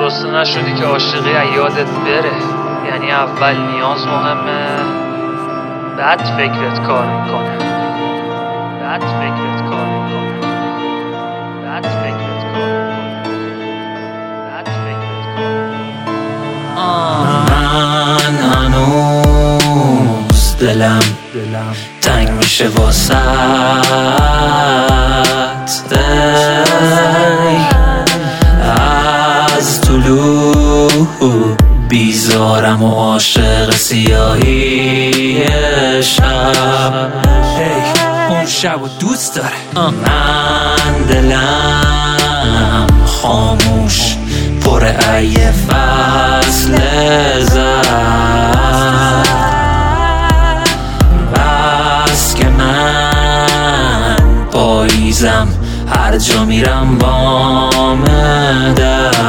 رسته نشدی که عاشقی یادت بره. یعنی اول نیاز مهمه، بعد فکرت کار میکنه، بعد فکرت کار میکنه، بعد فکرت کار میکنه، بعد فکرت کار میکنه. من هنوز دلم تنگ میشه واسط، از طلوع بیزارم و عاشق سیاهی شب. اون شب و دوست داره. من دلم خاموش پر ای فصل زد، بس که من پاییزم هر جا میرم بامده.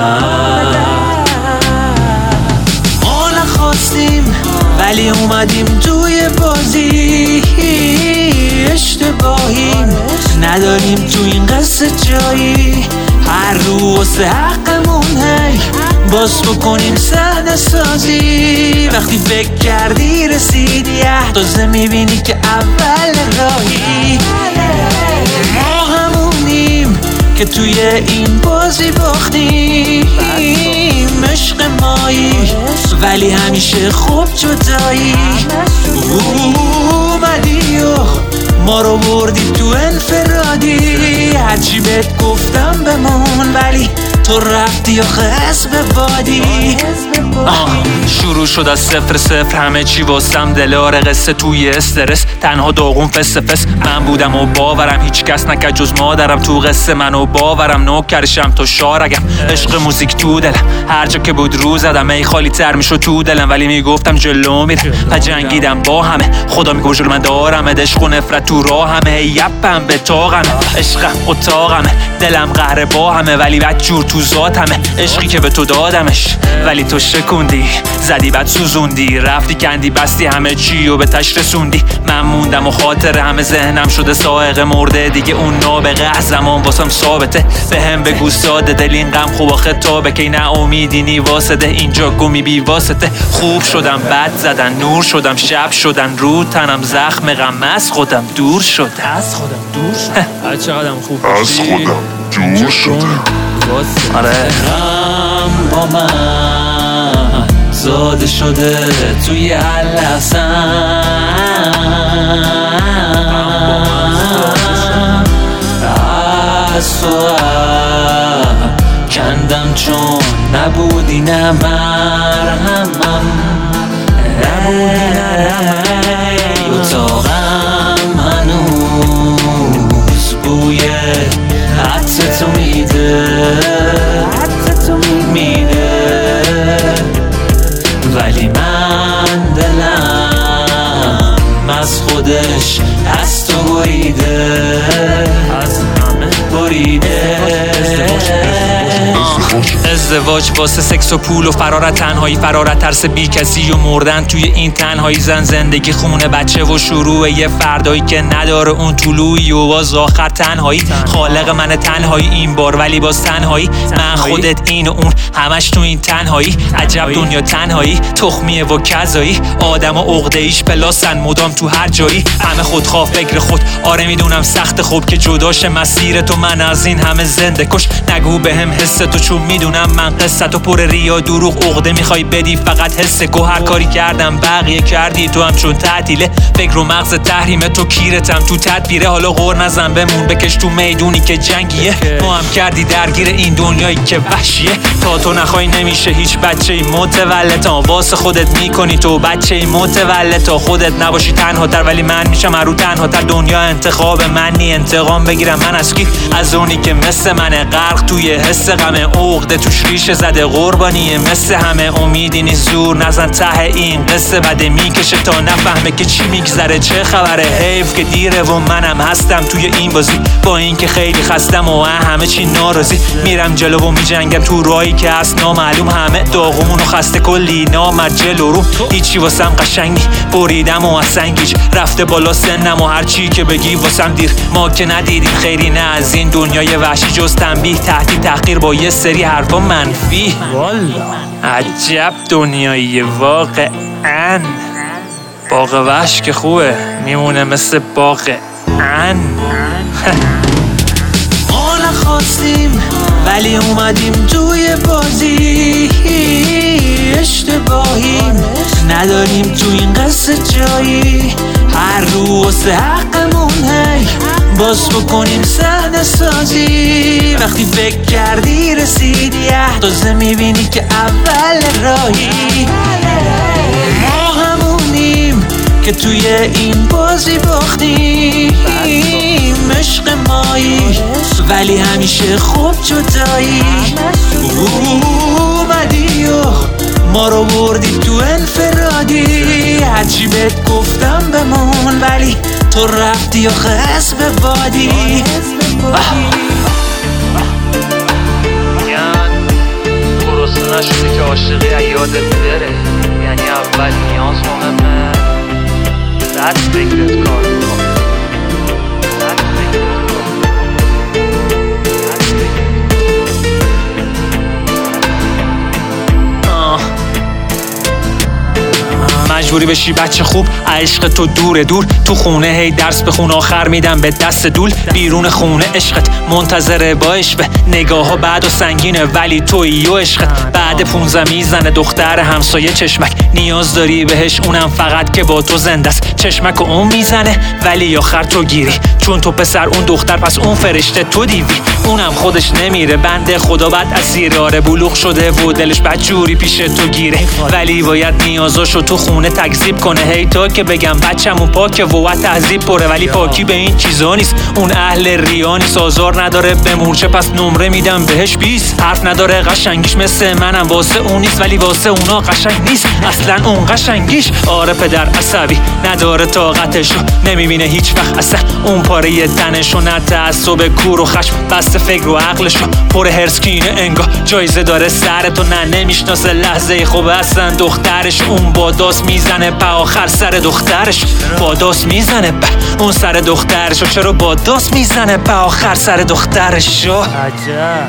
ما نخواستیم ولی اومدیم توی بازی، اشتباهیم نداریم تو این قصه جایی. هر روز حقمون هی باز بکنیم صحنه سازی. وقتی فکر کردی رسیدی تازه میبینی که اول راهی. ما همونیم که توی این بازی باختیم، عشق مایی ولی همیشه خوب جدایی. اومدی و ما رو بردی تو انفرادی، هرچی بهت گفتم بمون ولی تو رفتی آخه اسم بادی. شروع شد از 0-0 همه چی واسم دلار قصه توی استرس، تنها داغون فس فس من بودم و باورم هیچ کس نکرد جز مادرم تو قصه منو باورم نوکرشم تو شارگم. عشق موزیک تو دلم هر جا که بود رو زدم، ای خالی تر میشد تو دلم ولی میگفتم جلو میرم و جنگیدم با همه. خدا میگه جلو من دارم عشق و نفرت تو راه همه، یپم به طاقمه عشقم اتاقمه، دلم قهر با همه ولی بد جور تو ذاتمه. عشقی که به تو دادمش ولی تو شکوندی، زدی بعد سوزوندی، رفتی کندی بستی همه چی و به تش رسوندی. من موندم و خاطر همه ذهنم شده سائق مرده دیگه. اون نابغه از زمان واسم ثابته، به هم بگو ساده دل این غم خوب آخه تابه که نه امیدی واسده اینجا گمی بی واسطه. خوب شدم بد زدن نور شدم شب شدن رو تنم زخم غم از خودم دور شدم. از خودم دور شدم. چقدرم خوب از خودم دور شدم. آره غم با من زاده شده توی هر لحظه‌ام، از تو کندم چون نبودی نه مرهمم، نبودی نه اتاقم هنوز بوی عطر تو میده ولی من دلم از خودش از تو بریده، از همه بریده. ازدواج واسه سکس و پول و فرارت تنهایی، فرارت ترس بی کسی و مردن توی این تنهایی. زندگی خونه بچه و شروع یه فردایی که نداره اون طلوعی و باز آخر تنهایی. خالق من تنهایی این بار ولی باز تنهایی. من خودت این و اون همش تو این تنهایی. عجب دنیا تنهایی تخمیه و کذایی، آدم و عقده ایش پلاسن مدام تو هر جایی. همه خودخواه فکر خود، آره میدونم سخت خوب که جداش مسیر تو من از این همه زنده کش. نگو به هم حس تو چون میدونم من قصه تو پر ریا دروغ عقده میخوای بدی فقط حس کو. هر کاری کردم بقیه کردی تو هم چون تعطیله، فکر و مغز تحریمه تو کیرتم تو تدبیره. حالا غور نزن بمون بکش تو میدونی که جنگیه، تو هم کردی درگیر این دنیایی که وحشیه. تا تو نخوای نمیشه هیچ بچه‌ای متولد، واسه خودت میکنی تو بچه‌ای متولد. تا خودت نباشی تنها تر ولی من میشم هر رو تنها تر. دنیا انتخاب منی انتقام بگیرم من از کی؟ از اونی که مثل منه غرق توی حس غم عقده توش ریشه زده قربانیه. مثل همه امیدی نیست زور نزن ته این قصه بده میکشه تا نفهمه که چی میگذره چه خبره. حیف که دیره و منم هستم توی این بازی، با اینکه خیلی خستم و همه چی ناراضی. میرم جلو و میجنگم تو راهی که هست نامعلوم، همه داغمون و خسته کلی نامرد جلو رو. هیچی واسم قشنگی بریدم و از سنگیج رفته بالا سنم و هرچی که بگی واسم دیر. ما که ندیدیم خیری نه از این دنیای وحشی جز تنبیه تهدید تحقیر با یه سری حرفا حرفا منفی. عجب دنیایی واقعاً. باغ وحش که خوبه میمونه مثل باغ ان. ما نخواستیم ولی اومدیم توی بازی، اشتباهیم نداریم تو این قصه جایی. هر روز حقمون هی باز بکنیم صحنه سازی. وقتی فکر کردی رسیدی تازه میبینی که اول راهی. ما همونیم که توی این بازی باختیم، عشق مایی ولی همیشه خوب جدایی. اومدی و ما رو بردی تو انفرادی، هرچی بهت گفتم بمون ولی تو رفتی آخه حس به وادی. درست نشده که عاشقی یادت بره، یعنی اول نیاز مهمه بعد فکرت کار میکنه. مجبوری بشی بچه خوب عشق تو دوره دور، تو خونه هی درس بخون آخر میدم به دست دول. بیرون خونه عشقت منتظره با عشق، نگاه ها بعد و سنگینه ولی تویی و عشقت. بعد 15 میزنه دختر همسایه چشمک، نیاز داری بهش اونم فقط که با تو زنده است. چشمک و اون میزنه ولی آخر تو گیری، چون تو پسر اون دختر پس اون فرشته تو دیوی. اونم خودش نمیره بنده خدا بعد اسیر، آره بلوغ شده و دلش بدجوری پیش تو گیره، ولی باید نیازاشو تو خونه تکذیب کنه. هی تا که بگم بچه‌مون پاکه و تهذیب پره، ولی پاکی به این چیزا نیست. اون اهل ریا نیست، آزار نداره به مورچه پس نمره میدم بهش 20. حرف نداره قشنگیش مثل منم واسه اون نیست، ولی واسه اونا قشنگ نیست اصلا اون قشنگیش. آره پدر عصبی نداره طاقتشو، نمیبینه هیچ وقت اصلا اون پاره تنشو. نه تعصب کور و خشم بسته فکر و عقلشو، پر هرسکینه انگار جایزه داره سر تو. نه نمیشناسه لحظه خوب اصلا دخترش، اون با داست میزنه به آخر سر دخترش. با داست میزنه به اون سر دخترشو، چرا با داست میزنه به آخر سر دخترشو. عجب.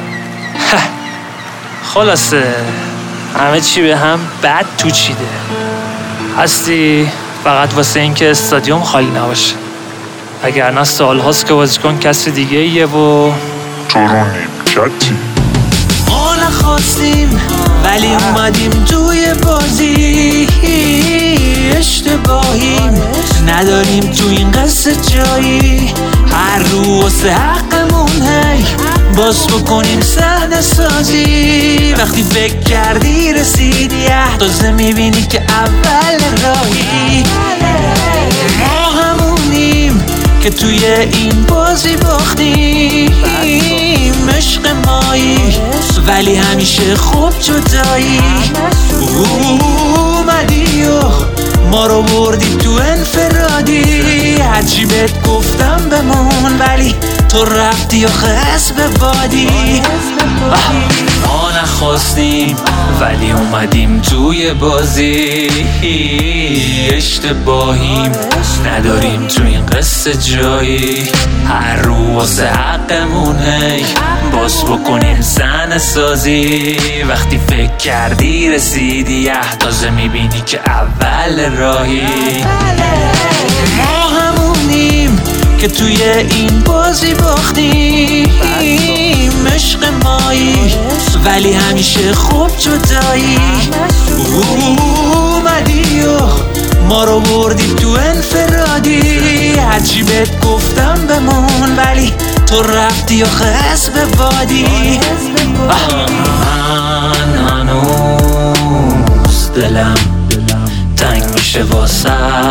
خلاصه همه چی به هم بد تو چیده، هستی فقط واسه این که استادیوم خالی نباشه، اگر نه سال هاست که بازیکن کسی دیگه ایه و تو رو نیمکتی. ما نخواستیم ولی اومدیم توی بازی، اشتباهیم نداریم تو این قصه جایی. هر روز حقمون هی باز بکنیم صحنه سازی. وقتی فکر کردی رسیدی تازه میبینی که اول راهی. ما همونیم که توی این بازی باختیم، عشق مایی ولی همیشه خوب جدایی. اومدی و ما رو بردی تو انفرادی، هرچی بهت گفتم بمون ولی تو رفتی آخه حس به وادی. ما نخواستیم ولی اومدیم توی بازی، اشتباهیم نداریم تو این قصه جایی. هر روز حقمون هی باز بکنیم صحنه سازی. وقتی فکر کردی رسیدی تازه میبینی که اول راهی. ما همونیم که توی این بازی باختیم، عشق مایی ولی همیشه خوب جدایی. اومدی و ما رو بردی تو انفرادی، هرچی بهت گفتم بمون ولی تو رفتی آخه حس به وادی. من هنوز دلم تنگ میشه واسه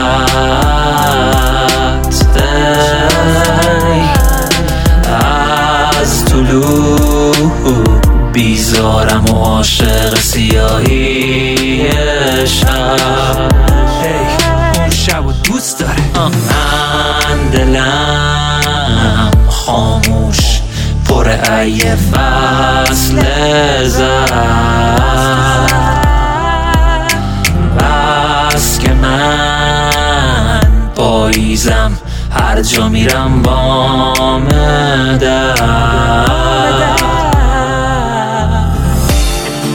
از طلوع بیزارم و عاشق سیاهی شب. اون شب و دوست داره. من دلم خاموش پر ای فصل زد، بس که من پاییزم هر جا میرم بام در.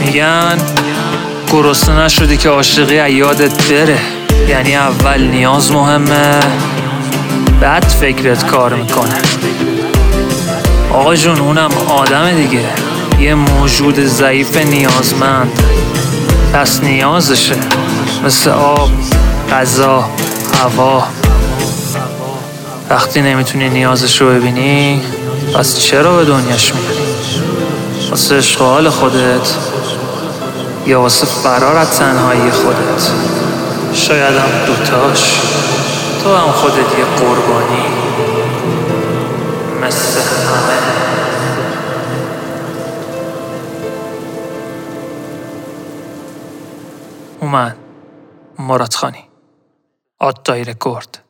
میگن گرسنه نشدی که عاشقی یادت بره. یعنی اول نیاز مهمه، بعد فکرت کار میکنه. آقا جون اونم آدم دیگه، یه موجود ضعیف نیازمند، پس نیازشه مثل آب، غذا، هوا. وقتی نمیتونی نیازش رو ببینی پس چرا به دنیاش میاری؟ واسه عشق و حال خودت یا واسه فرار از تنهایی خودت؟ شاید هم دوتاش. تو هم خودت یه قربانی مثل همه. اومد مراد خانی، آد دایره کرد.